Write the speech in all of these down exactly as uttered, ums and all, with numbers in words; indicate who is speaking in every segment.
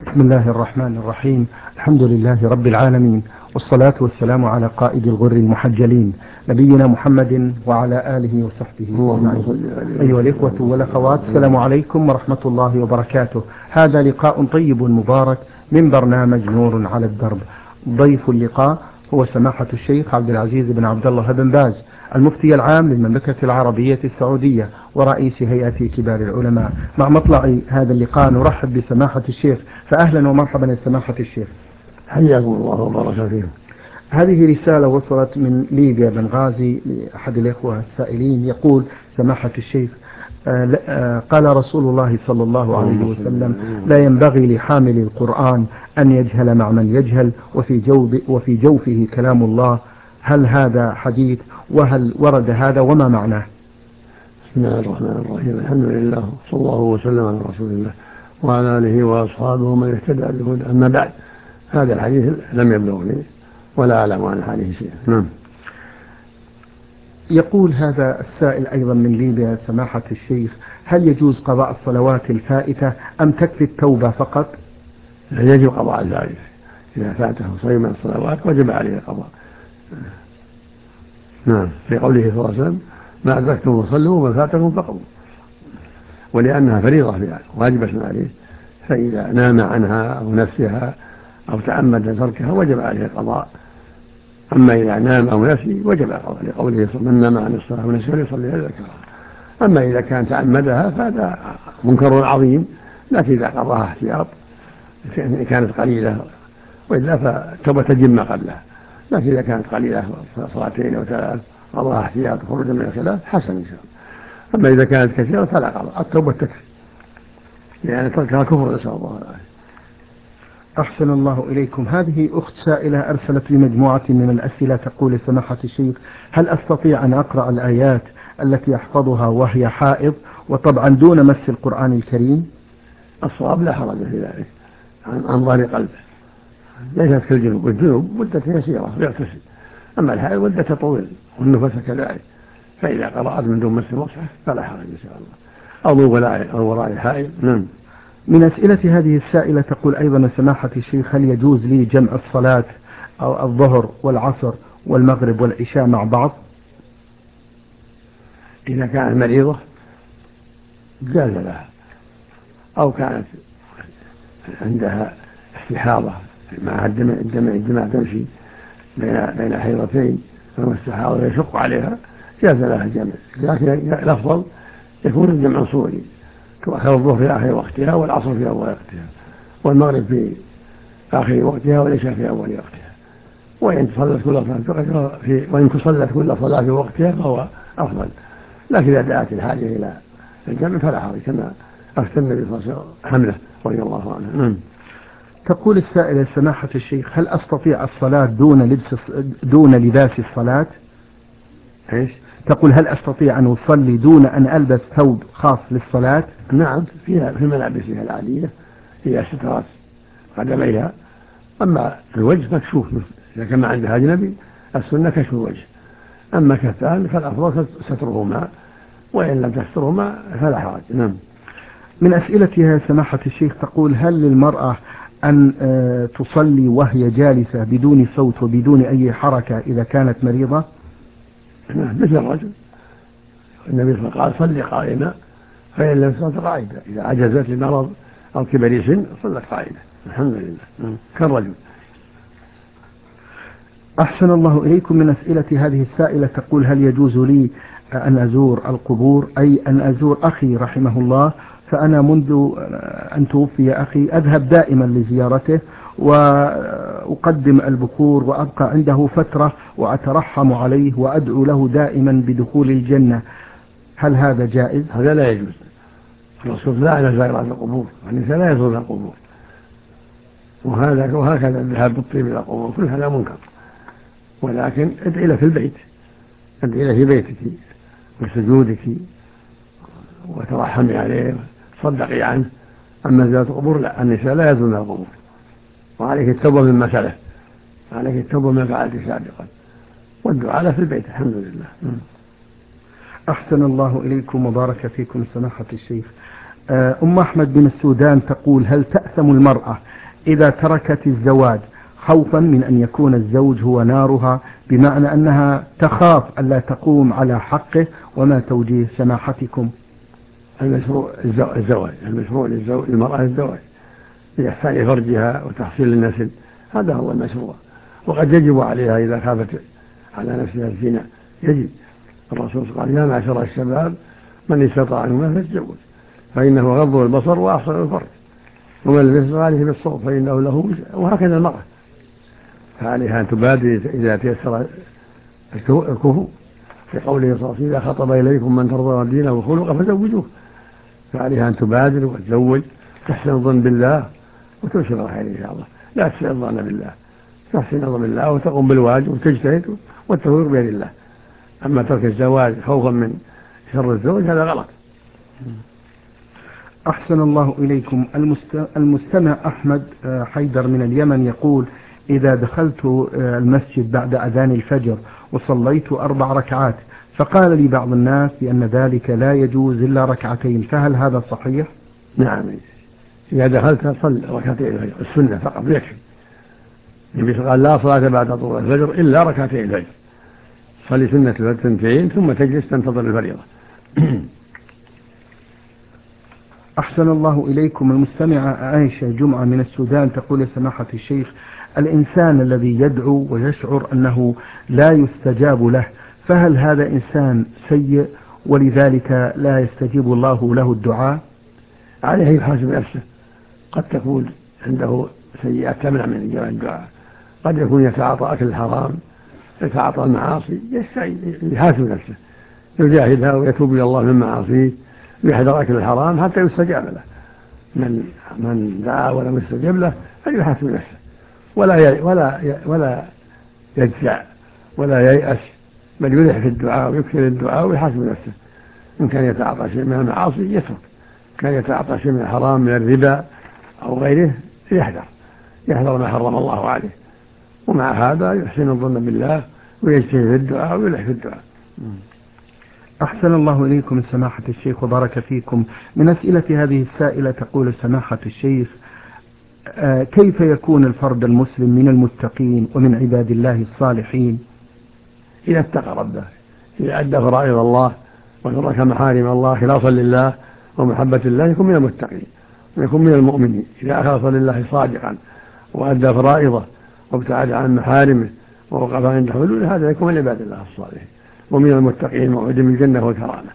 Speaker 1: بسم الله الرحمن الرحيم. الحمد لله رب العالمين، والصلاة والسلام على قائد الغر المحجلين نبينا محمد وعلى آله وصحبه أجمعين. أيها الإخوة والأخوات، السلام عليكم ورحمة الله وبركاته. هذا لقاء طيب مبارك من برنامج نور على الدرب. ضيف اللقاء هو سماحة الشيخ عبد العزيز بن عبد الله بن باز، المفتي العام للمملكة العربية السعودية ورئيس هيئة كبار العلماء. مع مطلع هذا اللقاء نرحب بسماحة الشيخ، فأهلا ومرحبا يا سماحة الشيخ.
Speaker 2: حياكم الله وبارك فيكم.
Speaker 1: هذه رسالة وصلت من ليبيا بنغازي لأحد الإخوة السائلين، يقول سماحة الشيخ: قال رسول الله صلى الله عليه وسلم: لا ينبغي لحامل القرآن أن يجهل مع من يجهل، وفي, جوف وفي جوفه كلام الله. هل هذا حديث؟ وهل ورد هذا وما معناه؟
Speaker 2: بسم الله الرحمن الرحيم. الحمد لله، صلى الله وسلم على رسول الله وعلى آله وأصحابه من اهتدى بهداه. أما بعد، هذا الحديث لم يبلغني ولا أعلم عن الحديث شيئا. نعم.
Speaker 1: يقول هذا السائل أيضا من ليبيا: سماحة الشيخ، هل يجوز قضاء الصلوات الفائتة أم تكفي التوبة فقط؟
Speaker 2: يجب قضاء ذلك. إذا فاته شيء من الصلوات وجب عليه القضاء. نعم، في قوله صلى الله عليه وسلم: ما أدركتم فصلوا وما فاتكم فقضوا. ولأنها فريضة واجبة عليه، فإذا نام عنها أو نسيها أو تعمد تركها وجب عليه القضاء. أما إذا نام أو نسي وجب القضاء، لقوله صلى الله عليه وسلم: من نام عن الصلاة ونسي فليصلي إذا ذكرها. أما إذا كان تعمدها فهذا منكر عظيم، لكن إذا قضاها احتياط كانت قليلة، وإلا فالتوبة تجب ما قبلها. لكن إذا كانت قليلة صلاتين أو ثلاث قضاها احتياط خروجا من الخلاف حسن إن شاء الله. أما إذا كانت كثيرة فلا قضاء، التوبة تكفي، لأن يعني تركها كفر، نسأل الله العافية.
Speaker 1: أحسن الله إليكم. هذه أخت سائلة أرسلت لي مجموعة من الأسئلة، تقول: سماحة الشيخ، هل أستطيع أن أقرأ الآيات التي أحفظها وهي حائض، وطبعا دون مس القرآن الكريم؟
Speaker 2: الصواب لا حرج في ذلك، عن ظهر قلبه، ليست كالجنوب. والجنوب مدة يسيرة يغتسل، أما الحائض مدة طويل، والنفس كذلك. فإذا قرأت من دون مس المصحف فلا حرج إن شاء الله، أو من وراء أو وراء الحائض. نعم.
Speaker 1: من أسئلة هذه السائلة تقول أيضا: سماحة الشيخ، هل يجوز لي جمع الصلاة أو الظهر والعصر والمغرب والعشاء مع بعض؟
Speaker 2: إذا كانت مريضة جاز لها، أو كانت عندها استحاضة مع الدم الدماء تمشي بين بين الحيضتين، فهو استحاضة يشق عليها، جاز لها الجمع. لكن الأفضل يكون الجمع صوري، كأخر الظهر في آخر وقتها، والعصر في أول وقتها، والمغرب في آخر وقتها، والعشاء في أول وقتها. وإن صلت كل صلاة في وإن صلت كل صلاة في وقتها فهو أفضل. لكن إذا دعت الحاجة إلى الجمع فلا حرج، كما أفتى النبي صلى الله عليه وسلم حمله رضي الله عنه. نعم.
Speaker 1: تقول السائلة: سماحة الشيخ، هل أستطيع الصلاة دون لبس دون لباس الصلاة؟
Speaker 2: إيش؟
Speaker 1: تقول: هل أستطيع أن أصلي دون أن ألبس ثوب خاص للصلاة؟
Speaker 2: نعم، فيها في ملابسها العادية هي سترات قدميها، أما الوجه مكشوف، إذا كان عندها أجنبي السنة كشف الوجه، أما كفان فالأفضل سترهما، وإن لم تسترهما فلا حرج. نعم.
Speaker 1: من أسئلتها سماحة الشيخ تقول: هل للمرأة أن تصلي وهي جالسة بدون صوت وبدون أي حركة إذا كانت مريضة؟
Speaker 2: نعم، مثل الرجل. النبي صلى الله عليه وسلم قال: صلي قائمة فإن لم تستطع قاعدة، إذا عجزت لمرض أو كبر سن صلت قائمة. الحمد لله، كالرجل.
Speaker 1: أحسن الله إليكم. من أسئلة هذه السائلة تقول: هل يجوز لي أن أزور القبور، أي أن أزور أخي رحمه الله؟ فأنا منذ أن توفي أخي أذهب دائما لزيارته، وأقدم البكور وأبقى عنده فترة وأترحم عليه وأدعو له دائما بدخول الجنة. هل هذا جائز؟
Speaker 2: هذا لا يجوز. الرسول لا على زائرات القبور، والنساء لا يزورن القبور، وهذا وهكذا الذهاب بالطيب إلى القبور، كل هذا منكر. ولكن ادعي له في البيت، ادعي له في بيتك وسجودك وترحمي عليه صدقي عنه. أما زيارة القبور لا، النساء لا يزورن القبور، وعليك التوبة مما سلف، عليك التوبة مما فعلت سابقا، والدعاء له في البيت. الحمد لله.
Speaker 1: أحسن الله إليكم وبارك فيكم سماحة الشيخ. أم أحمد من السودان تقول: هل تأثم المرأة إذا تركت الزواج خوفا من أن يكون الزوج هو نارها، بمعنى أنها تخاف ألا تقوم على حقه؟ وما توجيه سماحتكم؟
Speaker 2: المشروع الزواج، المشروع للمرأة الزواج لإحسان فرجها وتحصيل النسل، هذا هو المشروع. وقد يجب عليها إذا خافت على نفسها الزنا، يجب. الرسول قال: يا معشر الشباب من استطاع منكم فليتزوج فإنه غض البصر وأحسن الفرج ومن لم يستطع عليه بالصوم فإنه له وجه. وهكذا المرأة، فعليها أن تبادر إذا تيسر الكفو، في قوله صلى الله عليه وسلم: إذا خطب إليكم من ترضون دينه وخلقه فزوجوه. فعليها أن تبادر وتزوج، تحسن الظن بالله وتبشر الخير إن شاء الله. لا تسأل الظن بالله، تحسن الظن بالله وتقوم بالواجب وتجتهد والتوفيق بيد الله. أما ترك الزواج خوفا من شر الزوج هذا غلط.
Speaker 1: أحسن الله إليكم. المستمع أحمد حيدر من اليمن يقول: إذا دخلت المسجد بعد أذان الفجر وصليت أربع ركعات، فقال لي بعض الناس بأن ذلك لا يجوز إلا ركعتين، فهل هذا صحيح؟
Speaker 2: نعم، إذا دخلت صل ركعتين الفجر السنة فقط يكفي. النبي قال: لا صلاة بعد طلوع الفجر إلا ركعتين الفجر، صلي سنة الفجر اثنتين ثم تجلس تنتظر الفريضة.
Speaker 1: أحسن الله إليكم. المستمعة عائشة جمعة من السودان تقول: سماحة الشيخ، الإنسان الذي يدعو ويشعر أنه لا يستجاب له، فهل هذا إنسان سيء ولذلك لا يستجيب الله له الدعاء؟
Speaker 2: عليه يحاسب نفسه، قد تكون عنده سيئات تمنع من إجابة الدعاء، قد يكون يتعاطى أكل الحرام، يتعاطى المعاصي، يحاسب نفسه، يجاهدها ويتوب إلى الله من معاصيه ويحذر أكل الحرام حتى يستجاب له. من من دعا ولم يستجب له فليحاسب نفسه، ولا ولا ولا يجزع ولا ييأس، بل يلح في الدعاء ويكثر الدعاء ويحاسب نفسه. إن كان يتعاطى شيء من المعاصي يترك، كان يتعاطى شيء من الحرام من الربا أو غيره يحذر يحذر ما حرم الله عليه، ومع هذا يحسن الظن بالله ويجتهد في الدعاء ويلح في الدعاء.
Speaker 1: أحسن الله إليكم سماحة الشيخ وبارك فيكم. من أسئلة هذه السائلة تقول: سماحة الشيخ، آه كيف يكون الفرد المسلم من المتقين ومن عباد الله الصالحين؟
Speaker 2: إذا اتقى ربه، إذا أدى فرائض الله وترك محارم الله خلاصا لله ومحبة الله يكون من المتقين ويكون من المؤمنين. إذا أخلص لله صادقا وأدى فرائضه وابتعد عن محارمه ووقف عند حدوده هذا يكون من عباد الله الصالحين ومن المتقين موعودين بالجنة والكرامة.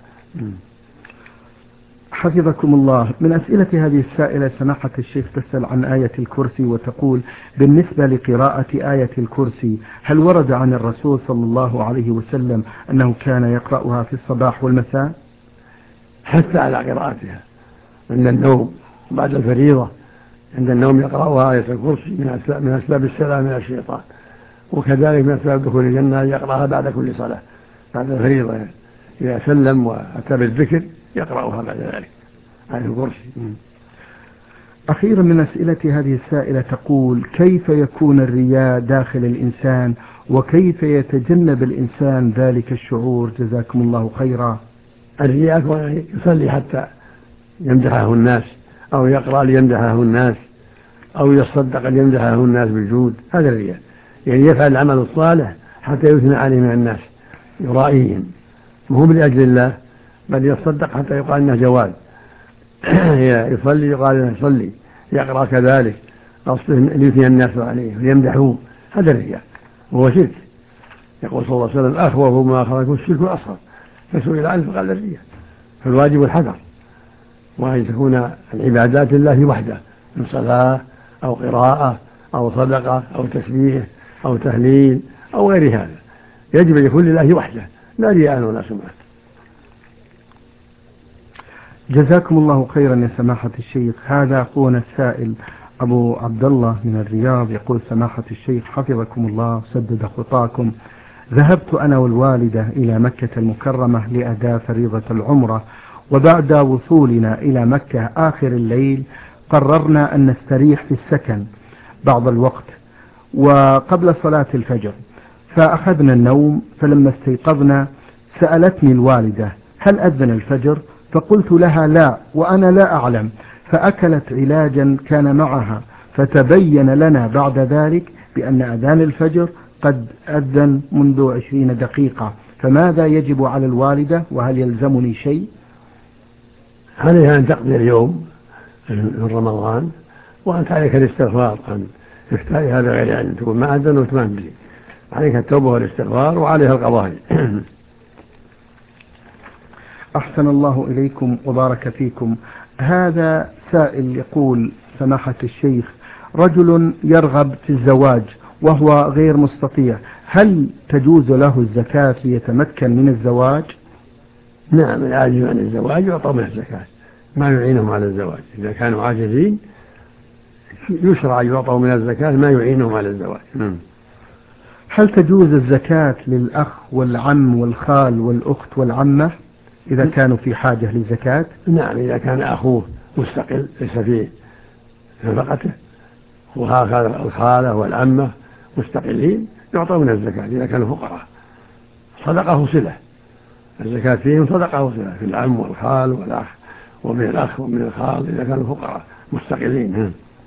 Speaker 1: حفظكم الله. من أسئلة هذه السائلة سماحة الشيخ تسأل عن آية الكرسي وتقول: بالنسبة لقراءة آية الكرسي هل ورد عن الرسول صلى الله عليه وسلم أنه كان يقرأها في الصباح والمساء؟
Speaker 2: حتى على قراءتها عند النوم بعد الفريضة، عند النوم يقرأها آية الكرسي من أسباب السلام من الشيطان، وكذلك من أسباب دخول الجنة يقرأها بعد كل صلاة بعد الفريضة، إذا سلم وأتى بالذكر يقرأها بعد ذلك آية الكرسي.
Speaker 1: أخيرا من أسئلة هذه السائلة تقول: كيف يكون الرياء داخل الإنسان وكيف يتجنب الإنسان ذلك الشعور؟ جزاكم الله خيرا.
Speaker 2: الرياء يصلي حتى يمدحه الناس أو يقرأ ليمدحه الناس أو يصدق ليمدحه الناس بالجود، هذا الرياء، يعني يفعل العمل الصالح حتى يثنى عليه من الناس يرائيهم، مهم لأجل الله، بل يصدق حتى يقال إنه جواد يصلي يقال إنه يصلي، يقرأ كذلك قصده ليثني الناس عليه ويمدحوه، هذا الرياء وهو شرك. يقول صلى الله عليه وسلم: أخوف ما أخرجه الشرك الأصغر، فسئل عنه فقال الرياء. فالواجب الحذر، وأن تكون العبادات لله وحده من صلاة أو قراءة أو صدقة أو تسبيح أو تهليل أو غير هذا، يجب أن يكون لله وحده لا رياء ولا سمعة.
Speaker 1: جزاكم الله خيرا يا سماحة الشيخ. هذا أخونا السائل أبو عبد الله من الرياض يقول: سماحة الشيخ حفظكم الله سدد خطاكم، ذهبت أنا والوالدة إلى مكة المكرمة لأداء فريضة العمرة، وبعد وصولنا إلى مكة آخر الليل قررنا أن نستريح في السكن بعض الوقت وقبل صلاة الفجر، فأخذنا النوم، فلما استيقظنا سألتني الوالدة: هل أذن الفجر؟ فقلت لها لا وأنا لا أعلم، فأكلت علاجا كان معها، فتبين لنا بعد ذلك بأن أذان الفجر قد أذن منذ عشرين دقيقة، فماذا يجب على الوالدة وهل يلزمني شيء؟
Speaker 2: عليها أن تقضي اليوم من رمضان، وأنت عليك الاستغفار عن إفتاء هذا غير علم، تقول ما أذن وما تدري، عليك التوبة والاستغفار وعليها القضاء.
Speaker 1: أحسن الله إليكم وبارك فيكم. هذا سائل يقول: سماحة الشيخ، رجل يرغب في الزواج وهو غير مستطيع، هل تجوز له الزكاة ليتمكن من الزواج؟
Speaker 2: نعم، العاجز عن الزواج يعطى من الزكاة ما يعينهم على الزواج. إذا كانوا عاجزين يشرع يعطوا من الزكاة ما يعينهم على الزواج. نعم.
Speaker 1: هل تجوز الزكاة للأخ والعم والخال والأخت والعمة إذا كانوا في حاجة للزكاة؟
Speaker 2: نعم، إذا كان أخوه مستقل ليس في نفقته، وهكذا الخالة والعمة مستقلين يعطوا من الزكاة إذا كانوا فقراء. صدقه صلة، الزكاة فيهم صدقه صلة، في العم والخال والأخ ومن الأخ ومن الخال إذا كانوا فقراء مستقلين.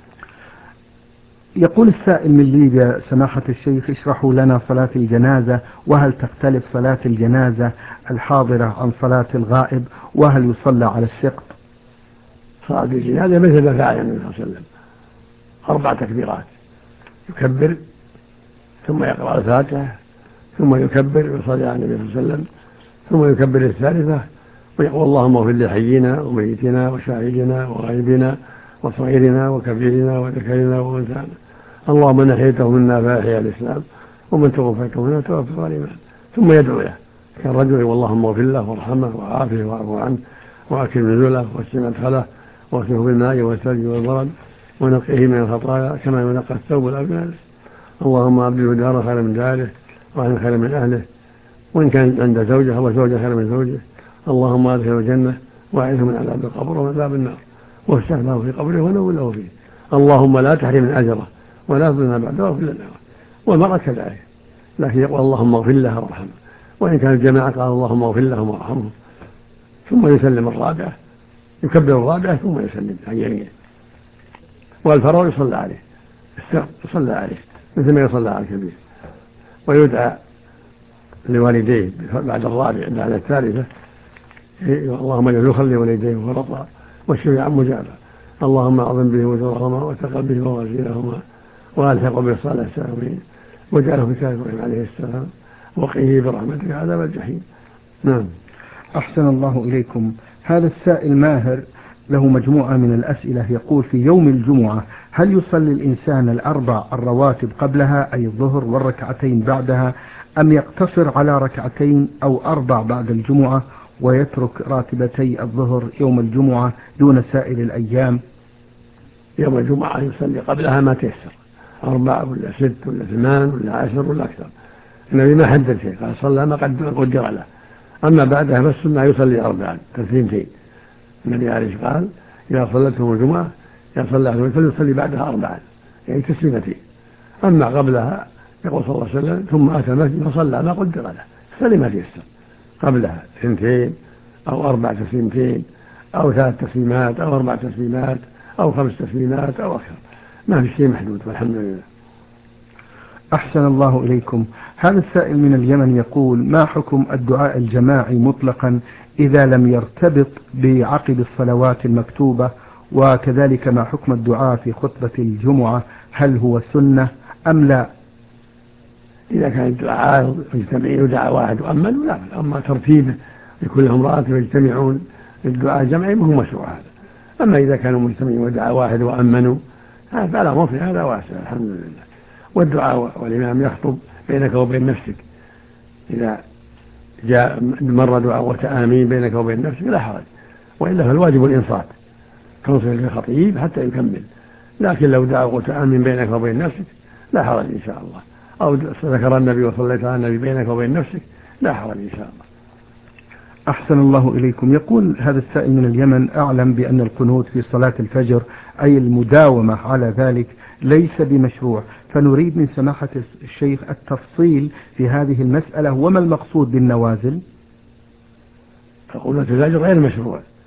Speaker 1: يقول السائل من ليبيا: سماحة الشيخ، اشرحوا لنا صلاة الجنازة، وهل تختلف صلاة الجنازة الحاضرة عن صلاة الغائب، وهل يصلى على السقط؟
Speaker 2: صلاة الجنازة مثل ما فعل النبي صلى الله عليه وسلم، أربع تكبيرات، يكبر ثم يقرأ الفاتحة ثم يكبر ويصلي على النبي صلى الله عليه وسلم ثم يكبر الثالثة ويقول اللهم اغفر لحينا وميتنا وشاهدنا وغائبنا وصغيرنا وكبيرنا وذكرنا وانثانا، اللهم من احييته منا فاحيا الاسلام ومن توفيته منا توفى ظالما، ثم يدعو له كالرجل اللهم اغفر له وارحمه وعافه واعف عنه واكرم نزله واسع مدخله واغسله بالماء والثلج والبرد ونقيه من الخطايا كما ينقى الثوب الابيض، اللهم ابدله دارا خيرا من داره واهلا خيرا من اهله، وان كان عند زوجه او زوجه خيرا من زوجه، اللهم ادخله الجنه واعذه من عذاب القبر ومن عذاب النار وافتح له في قبره ونور له فيه، اللهم لا تحرمنا اجره ولا تضلنا بعده واغفر لنا. والمرأة كذلك، لكن يقول اللهم اغفر لها وارحمها، وان كان الجماعه قال اللهم اغفر لهم وارحمهم، ثم يسلم الرابعه، يكبر الرابعه ثم يسلم عن يمينه. والفرار يصلى عليه، السر يصلى عليه مثل ما يصلى على الكبير، ويدعى لوالديه بعد الرابع بعد الثالثة اللهم اجعل يخلي والديه فرطا والشفيع مجابا، اللهم اعظم به وزرهما وثقل به موازينهما والحق بالصالح السالمين واجعله في كافرهم عليه السلام وقيه برحمتك عذاب الجحيم. نعم.
Speaker 1: أحسن الله إليكم. هذا السائل ماهر له مجموعة من الأسئلة، يقول: في يوم الجمعة هل يصلي الإنسان الأربع الرواتب قبلها أي الظهر والركعتين بعدها، أم يقتصر على ركعتين أو أربع بعد الجمعة ويترك راتبتي الظهر يوم الجمعة دون سائر الأيام؟
Speaker 2: يوم الجمعة يصلي قبلها ما تيسر، أربع ولا ست ولا ثمان ولا عشر ولا أكثر، النبي ما حدد شيء، قال صلى ما قدر له. أما بعدها بس ما يصلي أربعا تسليمتين، النبي عليه قال إذا صلتهم الجمعة إذا صلى أحدهم فليصلي بعدها أربعا يعني تسليمتين. أما قبلها يقول صلى الله عليه وسلم ثم أتى المسجد فصلى ما قدر له، صلي ما تيسر، قبلها اثنتين أو أربع تسليمتين أو ثلاث تسليمات أو أربع تسليمات أو خمس تسليمات أو أكثر، ما في شيء محدود والحمد لله.
Speaker 1: أحسن الله إليكم. هذا السائل من اليمن يقول: ما حكم الدعاء الجماعي مطلقا إذا لم يرتبط بعقد الصلوات المكتوبة، وكذلك ما حكم الدعاء في خطبة الجمعة، هل هو سنة أم لا؟
Speaker 2: إذا كان الدعاء يجتمعون يدعى واحد وأمن لا، أما ترتيبه لكل امرأة يجتمعون الدعاء الجمعي ما هو مشروع هذا. أما إذا كانوا مجتمعين ودعا واحد وأمنوا فلا مفر هذا واسع الحمد لله. والدعاء والإمام يخطب بينك وبين نفسك، إذا جاء مر دعاء وتآمين بينك وبين نفسك لا حرج، وإلا فالواجب الإنصات تنصت للخطيب حتى يكمل، لكن لو دعا وتآمين بينك وبين نفسك لا حرج إن شاء الله، أو ذكر النبي وصليت على النبي بينك وبين نفسك لا حرج إن شاء الله.
Speaker 1: أحسن الله إليكم. يقول هذا السائل من اليمن: أعلم بأن القنوت في صلاة الفجر أي المداومة على ذلك ليس بمشروع، فنريد من سماحة الشيخ التفصيل في هذه المسألة، وما المقصود بالنوازل؟
Speaker 2: القنوت في الفجر غير مشروع،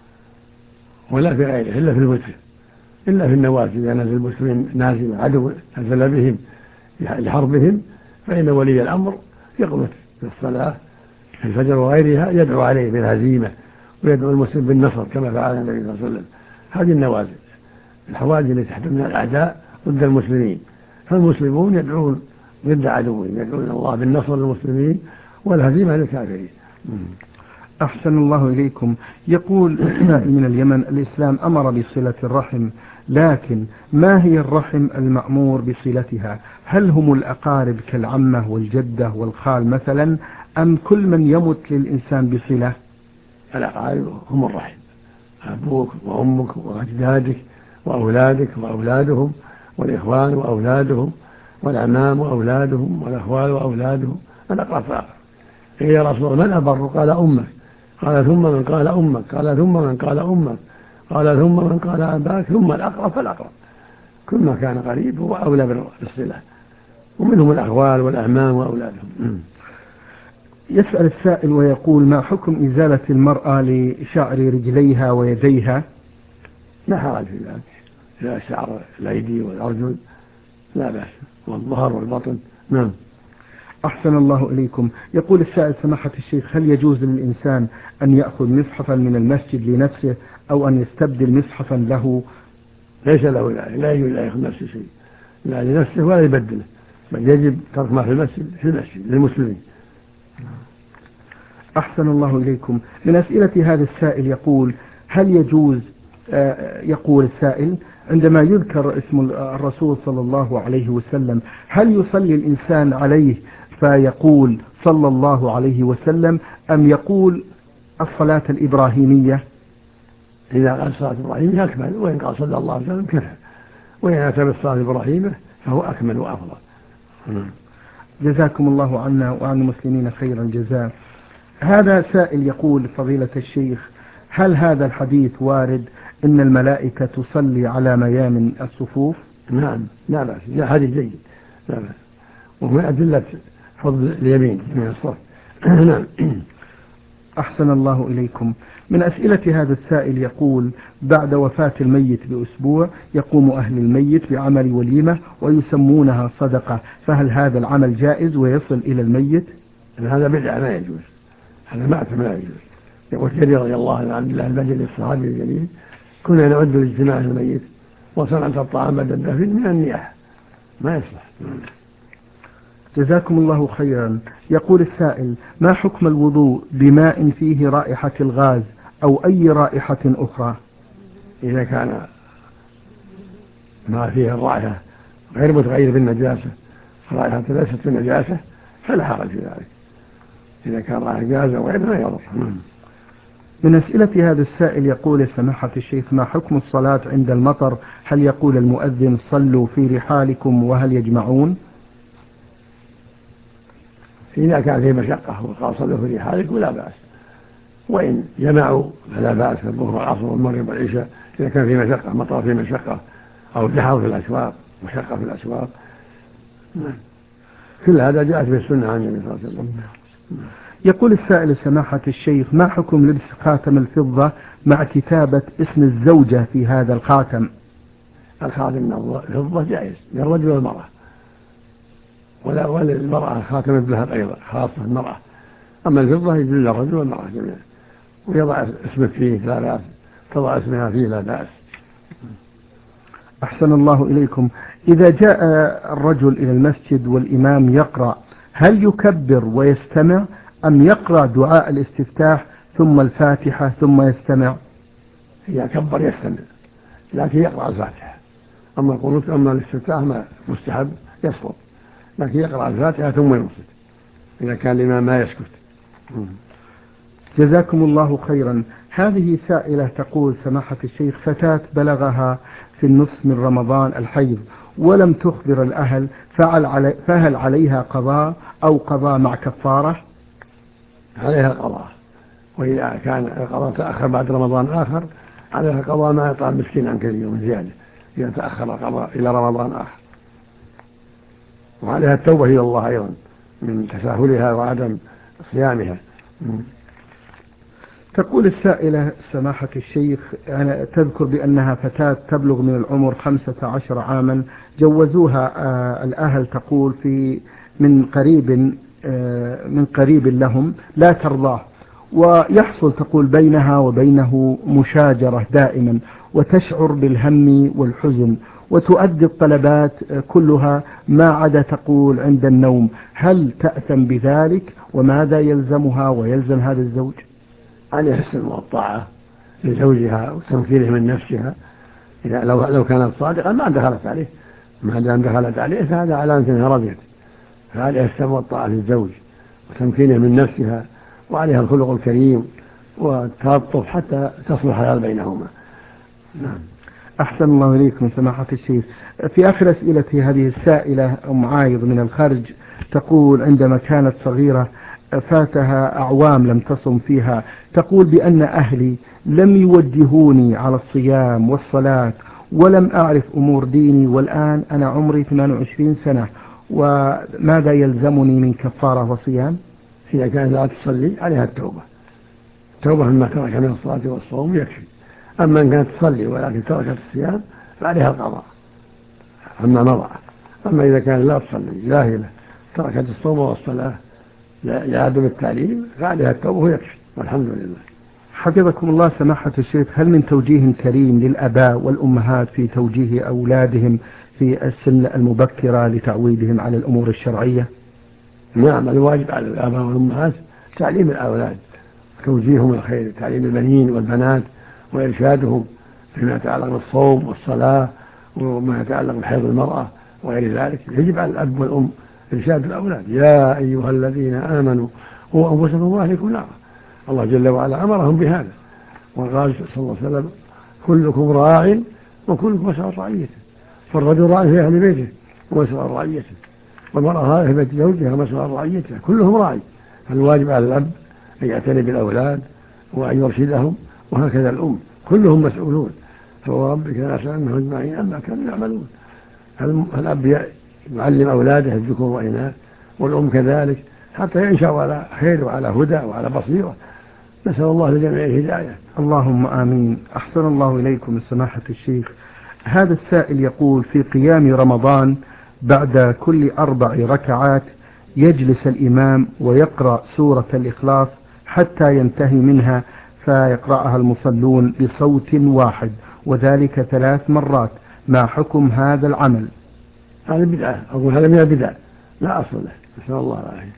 Speaker 2: ولا في غيره إلا في الوتر، إلا في النوازل إذا نزل المسلمين نازل عدو نزل بهم لحربهم فإن ولي الأمر يقنت في الصلاة في الفجر وغيرها يدعو عليه بالهزيمة ويدعو المسلم بالنصر كما فعل النبي صلى الله عليه وسلم. هذه النوازل الحوادث التي تحدث من الأعداء ضد المسلمين، فالمسلمون يدعون ضد عدوهم، يدعون الله بالنصر للمسلمين والهزيمة للكافرين.
Speaker 1: أحسن الله إليكم. يقول سائل من اليمن: الإسلام أمر بصلة الرحم، لكن ما هي الرحم المأمور بصلتها؟ هل هم الأقارب كالعمة والجدة والخال مثلا، أم كل من يمت للإنسان بصلة؟
Speaker 2: الأقارب هم الرحم، أبوك وأمك وأجدادك وأولادك وأولادهم والإخوان وأولادهم والأعمام وأولادهم والأخوال وأولادهم، الأقرب فأقرب. يا رسول الله من أبر؟ قال أمك، قال ثم من قال أمك، قال ثم من قال أمك، قال ثم من قال أباك، ثم الأقرب فالأقرب. كل ما كان قريب هو أولى بالصلة، ومنهم الأخوال والأعمام وأولادهم.
Speaker 1: يسأل السائل ويقول: ما حكم إزالة المرأة لشعر رجليها ويديها؟
Speaker 2: لا حرج في ذلك، إذا شعر الأيدي والأرجل لا بأس، والظهر والبطن. نعم.
Speaker 1: أحسن الله إليكم. يقول السائل: سماحة الشيخ، هل يجوز للإنسان أن يأخذ مصحفا من المسجد لنفسه أو أن يستبدل مصحفا له؟
Speaker 2: ليس له ذلك، لا يجوز لا يأخذ نفسه شيء، لا لنفسه ولا يبدله، بل يجب ترك ما في المسجد في المسجد للمسلمين.
Speaker 1: أحسن الله إليكم. من أسئلة هذا السائل يقول: هل يجوز آه يقول السائل: عندما يذكر اسم الرسول صلى الله عليه وسلم هل يصلي الإنسان عليه فيقول صلى الله عليه وسلم، أم يقول الصلاة الإبراهيمية؟
Speaker 2: إذا قال الصلاة الإبراهيمية أكمل، وإن قال صلى الله عليه وسلم كفى، وإن أتى بالصلاة الإبراهيمية فهو أكمل وأفضل.
Speaker 1: جزاكم الله عنا وعن المسلمين خير الجزاء. هذا سائل يقول: فضيلة الشيخ، هل هذا الحديث وارد إن الملائكة تصلي على ميامن الصفوف؟
Speaker 2: نعم لا بأس، جاء حديث جيد لا بأس، ومن أدلة فضل اليمين من الصف. نعم.
Speaker 1: أحسن الله إليكم. من أسئلة هذا السائل يقول: بعد وفاة الميت بأسبوع يقوم أهل الميت بعمل وليمة ويسمونها صدقة، فهل هذا العمل جائز ويصل إلى الميت؟
Speaker 2: هذا بدعة ما يجوز، هذا مأثم لا يجوز. يقول جرير رضي الله عنه عبد الله البجلي الصحابي الجليل: كنا نعد لاجتماع الميت وصنعة الطعام بعد الدفن من النياحة، ما يصلح.
Speaker 1: جزاكم الله خيرا. يقول السائل: ما حكم الوضوء بماء فيه رائحة الغاز أو أي رائحة أخرى؟
Speaker 2: إذا كان ما فيه الرائحة غير متغير بالنجاسة، رائحة ليست بالنجاسة فلا حرج في ذلك، إذا كان رائحة غاز أو غيره لا يضر.
Speaker 1: من أسئلة هذا السائل يقول: سماحة الشيخ، ما حكم الصلاة عند المطر؟ هل يقول المؤذن صلوا في رحالكم وهل يجمعون؟
Speaker 2: إذا كان فيه مشقة وقال صلوا في رحالكم لا بأس، وإن جمعوا فلا بأس، الظهر والعصر والمغرب والعشاء إذا كان فيه مشقة، مطر فيه مشقة أو زحر في الأسواق، مشقة في الأسواق. كل هذا جاءت به السنة عن النبي صلى الله عليه وسلم.
Speaker 1: يقول السائل: سماحة الشيخ، ما حكم لبس خاتم الفضة مع كتابة اسم الزوجة في هذا الخاتم؟
Speaker 2: الخاتم الفضة جائز للرجل والمرأة، ولا وللمرأة خاتم الذهب أيضا خاصة المرأة، أما الفضة يجوز للرجل والمرأة جميعا، ويضع اسمك فيه لا بأس، تضع اسمها فيه لا بأس.
Speaker 1: أحسن الله إليكم. إذا جاء الرجل إلى المسجد والإمام يقرأ، هل يكبر ويستمع أم يقرأ دعاء الاستفتاح ثم الفاتحة ثم يستمع؟
Speaker 2: إذا كبر يستمع، لكن يقرأ الفاتحة. أما القنوت أما الاستفتاح ما مستحب يسقط، لكن يقرأ الفاتحة ثم ينصت إذا كان الإمام ما يسكت.
Speaker 1: جزاكم الله خيرا. هذه سائلة تقول: سماحة الشيخ، فتاة بلغها في النصف من رمضان الحيض ولم تخبر الأهل، فهل عليها قضاء أو قضاء مع كفارة؟
Speaker 2: عليها قضاء، وإذا كان القضاء تأخر بعد رمضان آخر عليها قضاء ما يطعم مسكين عن كل يوم زيادة إذا تأخر القضاء إلى رمضان آخر، وعليها التوبة إلى الله أيضا من تساهلها وعدم صيامها.
Speaker 1: تقول السائلة سماحة الشيخ، أنا تذكر بأنها فتاة تبلغ من العمر خمسة عشر عاما، جوزوها آه الأهل تقول في من قريب آه من قريب لهم لا ترضاه، ويحصل تقول بينها وبينه مشاجرة دائما، وتشعر بالهم والحزن، وتؤدي الطلبات كلها ما عدا تقول عند النوم. هل تأثم بذلك؟ وماذا يلزمها ويلزم هذا الزوج؟
Speaker 2: عليها السمع والطاعة لزوجها وتنفيذه من نفسها. إذا لو لو كانت صادقة ما دخلت عليه، ما دام دخلت عليه فهذا علامة أنها رضيت، فعليها السمع والطاعة للزوج وتمكينه من نفسها، وعليها الخلق الكريم والتلطف حتى تصلح الحياة بينهما. نعم.
Speaker 1: أحسن الله إليكم سماحة الشيخ. في آخر أسئلتي هذه السائلة أم عايض من الخرج تقول عندما كانت صغيرة فاتها أعوام لم تصم فيها، تقول بأن أهلي لم يوجهوني على الصيام والصلاة ولم أعرف أمور ديني، والآن أنا عمري ثمانية وعشرين سنة، وماذا يلزمني من كفارة وصيام؟
Speaker 2: إذا كانت لا تصلي عليها التوبة، التوبة مما ترك من الصلاة والصوم يكفي. أما إن كانت تصلي ولكن تركت الصيام فعليها القضاء أما مضى. أما إذا كانت لا تصلي جاهلة تركت الصوم والصلاة لعدم التعليم فعليها التوبة ويكفي، والحمد لله.
Speaker 1: حفظكم الله سماحة الشيخ، هل من توجيه كريم للآباء والأمهات في توجيه أولادهم في السن المبكرة لتعويدهم على الأمور الشرعية؟
Speaker 2: نعم، الواجب على الآباء والأمهات تعليم الأولاد، توجيههم الخير، تعليم البنين والبنات وإرشادهم فيما يتعلق بالصوم والصلاة وما يتعلق بحيض المرأة وغير ذلك. يجب على الأب والأم إرشاد الأولاد. يا أيها الذين آمنوا قوا أنفسكم وأهليكم نارا. الله جل وعلا أمرهم بهذا، وقال صلى الله عليه وسلم كلكم راع وكلكم مسؤول عن رعيته. فالرجل راع في أهل بيته ومسؤول عن رعيته، والمرأة راعية في بيت زوجها ومسؤول عن رعيتها، كلهم راعي. فالواجب على الأب أن يعتني بالأولاد وأن يرشدهم، وهكذا الأم كلهم مسؤولون. فوربك لنسألنهم أجمعين عما كانوا يعملون. فالأب يعلم أولاده الذكور والإناث، والأم كذلك، حتى ينشأوا على خير وعلى هدى وعلى بصيرة. نسأل الله لجميع الهداية.
Speaker 1: اللهم آمين. أحسن الله إليكم سماحة الشيخ. هذا السائل يقول في قيام رمضان بعد كل أربع ركعات يجلس الإمام ويقرأ سورة الإخلاص حتى ينتهي منها، فيقرأها المصلون بصوت واحد، وذلك ثلاث مرات. ما حكم هذا العمل؟
Speaker 2: هذا بدعة، أقول هذا من البدع لا أصل له. نسأل الله العافية.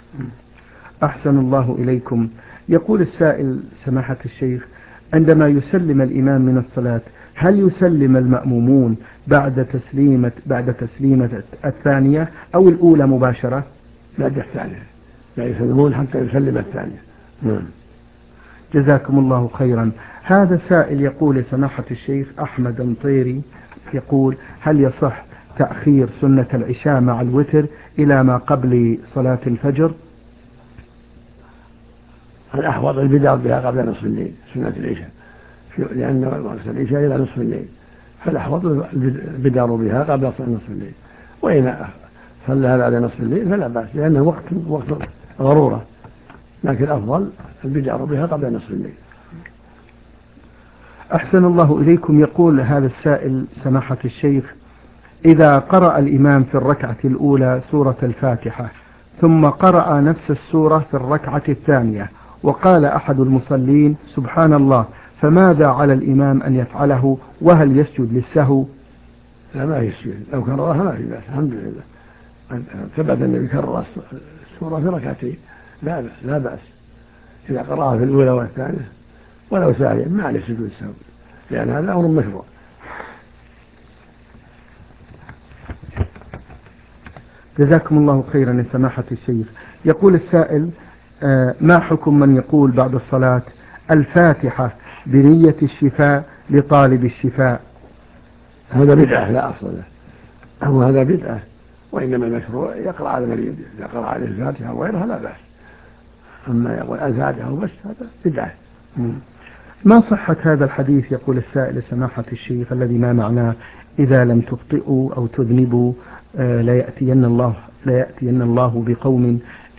Speaker 1: أحسن الله إليكم. يقول السائل سماحة الشيخ عندما يسلم الإمام من الصلاة هل يسلم المأمومون بعد تسليمة بعد تسليمة الثانية أو الأولى مباشرة؟
Speaker 2: بعد الثانية، لا يسلمون حتى يسلم الثانية. نعم.
Speaker 1: جزاكم الله خيرا. هذا سائل يقول سماحة الشيخ أحمد مطيري يقول هل يصح تأخير سنة العشاء مع الوتر إلى ما قبل صلاة الفجر؟
Speaker 2: الأحوط البدع بها قبل نصف الليل سنة العشاء، لأن وقت العشاء إلى نصف الليل، فالأحوط البدع بها قبل نصف الليل. وإن صلى بعد نصف الليل فلا بأس، لأنه وقت وقت ضرورة، لكن الأفضل البدع بها قبل نصف الليل.
Speaker 1: أحسن الله إليكم. يقول هذا السائل سماحة الشيخ إذا قرأ الإمام في الركعة الأولى سورة الفاتحة ثم قرأ نفس السورة في الركعة الثانية وقال أحد المصلين سبحان الله، فماذا على الإمام أن يفعله؟ وهل يسجد للسهو؟
Speaker 2: لا، ما يسجد، لو كررها ما في بأس، الحمد لله. ثبت أن يكرر السورة في ركعتين لا بأس، لا بأس إذا قرأها في الأولى والثانية ولو ساهيا ما عليه سجود السهو، لأن هذا أمر مشروع.
Speaker 1: جزاكم الله خيرا يا سماحة الشيخ. يقول السائل آه ما حكم من يقول بعد الصلاة الفاتحة بنية الشفاء لطالب الشفاء؟
Speaker 2: هذا بدعة لا أصل له، أو هذا بدعة، وإنما المشروع يقرأ على المريض، إذا قرأ عليه الفاتحة وغيرها لا بأس. أما يقول الفاتحة وبس هذا بدعة.
Speaker 1: ما صحة هذا الحديث يقول السائل سماحة الشيخ الذي ما معناه إذا لم تخطئوا أو تذنبوا لا يأتين الله لا يأتين الله بقوم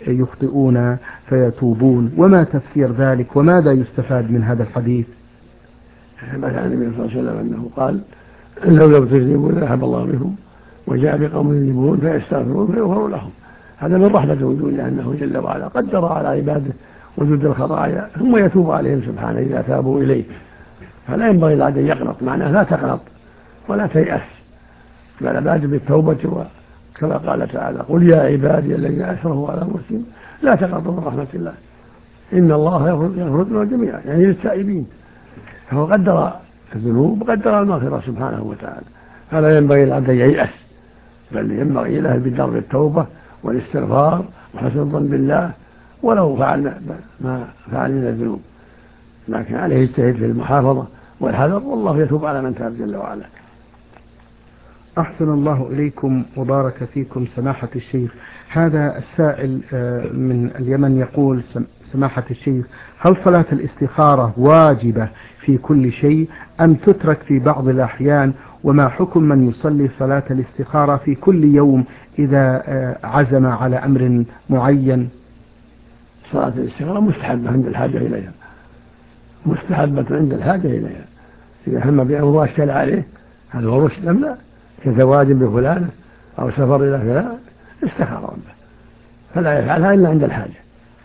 Speaker 1: يخطئون فيتوبون، وما تفسير ذلك وماذا يستفاد من هذا الحديث؟
Speaker 2: ثبت عن النبي صلى الله عليه وسلم أنه قال لو لم تجنبون ذهب الله بهم وجاء بقوم يجنبون فيستغفرون فيغفر لهم. هذا من رحمة وجوده أنه جل وعلا قدر على عباده وجود الخطايا ثم يتوب عليهم سبحانه إذا تابوا إليه. فلا ينبغي العبد أن يقنط، معناه لا تقنط ولا تيأس، بل بادر بالتوبة، كما قال تعالى قل يا عبادي الذين أسرفوا على أنفسهم لا تقنطوا من رحمة الله إن الله يغفر الذنوب جميعا، يعني للتائبين. فهو قدر الذنوب وقدر المغفرة سبحانه وتعالى، فلا ينبغي العبد أن ييأس، بل ينبغي له البدار بالتوبة والاستغفار وحسن الظن بالله ولو فعلنا ما فعل من الذنوب، لكن عليه يجتهد في المحافظة والحذر، والله يتوب على من تاب جل وعلا.
Speaker 1: أحسن الله إليكم وبارك فيكم سماحة الشيخ. هذا السائل من اليمن يقول سماحة الشيخ هل صلاة الاستخارة واجبة في كل شيء أم تترك في بعض الأحيان؟ وما حكم من يصلي صلاة الاستخارة في كل يوم إذا عزم على أمر معين؟
Speaker 2: صلاة الاستخارة مستحبة عند الحاجة إليها، مستحبة عند الحاجة إليها. إذا هم بأمر واشكل عليه هل هو رشد أم لا، كزواج بفلانة أو سفر إلى فلان استخار ربه، فلا يفعلها إلا عند الحاجة.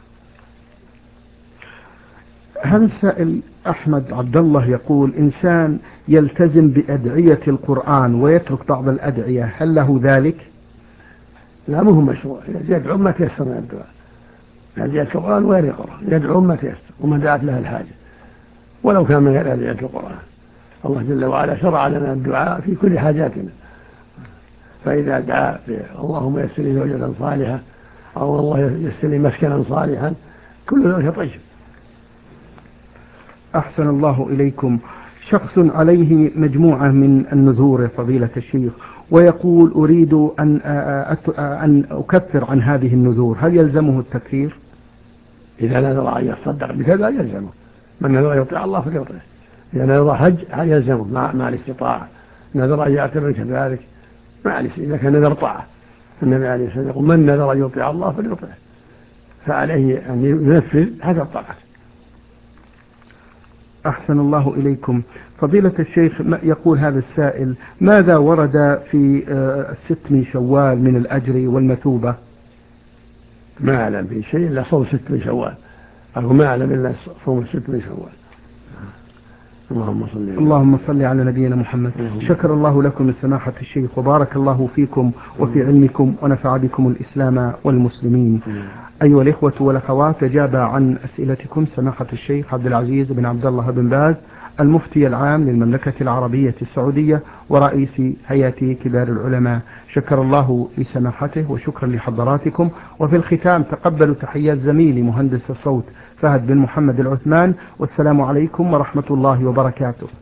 Speaker 1: هذا السائل أحمد عبد الله يقول إنسان يلتزم بأدعية القرآن ويترك بعض الأدعية هل له ذلك؟
Speaker 2: لا، مو مشروع، يدعو ما تيسر من الدعاء، أدعية القرآن وغير القرآن يدعو ما تيسر وما دعت له الحاجة، ولو كان من غير أدعية القرآن. الله جل وعلا شرع لنا الدعاء في كل حاجاتنا، فإذا دعا اللهم يسر لي زوجة صالحة أو الله يسر لي مسكنا صالحا كل ذلك طيب.
Speaker 1: أحسن الله إليكم. شخص عليه مجموعة من النذور فضيلة الشيخ ويقول أريد أن أن أكفر عن هذه النذور، هل يلزمه التكفير؟
Speaker 2: إذا نذر أن يتصدق بكذا يلزمه، من نذر يطيع الله فليطيعه. إذا نذر حج هل يلزمه مع, مع الاستطاعة، نذر أن يعتمر كذلك معلش إذا كان نذر طاعة. النبي عليه الصلاة والسلام يقول من نذر أن يطيع الله فليطيعه، فعليه أن ينفذ حسب طاعته.
Speaker 1: أحسن الله إليكم. فضيلة الشيخ يقول هذا السائل ماذا ورد في الست من شوال من الأجر والمثوبة؟
Speaker 2: ما أعلم في شيء إلا صوم ست من شوال، أو ما أعلم إلا صوم ست من شوال. اللهم صل
Speaker 1: اللهم صل على نبينا محمد. شكر الله لكم سماحة الشيخ وبارك الله فيكم وفي علمكم ونفع بكم الإسلام والمسلمين. أيها الإخوة والأخوات، أجاب عن أسئلتكم سماحة الشيخ عبد العزيز بن عبد الله بن باز المفتي العام للمملكة العربية السعودية ورئيس هيئة كبار العلماء. شكر الله لسماحته وشكرا لحضراتكم. وفي الختام تقبلوا تحيات زميلي مهندس الصوت فهد بن محمد العثمان، والسلام عليكم ورحمة الله وبركاته.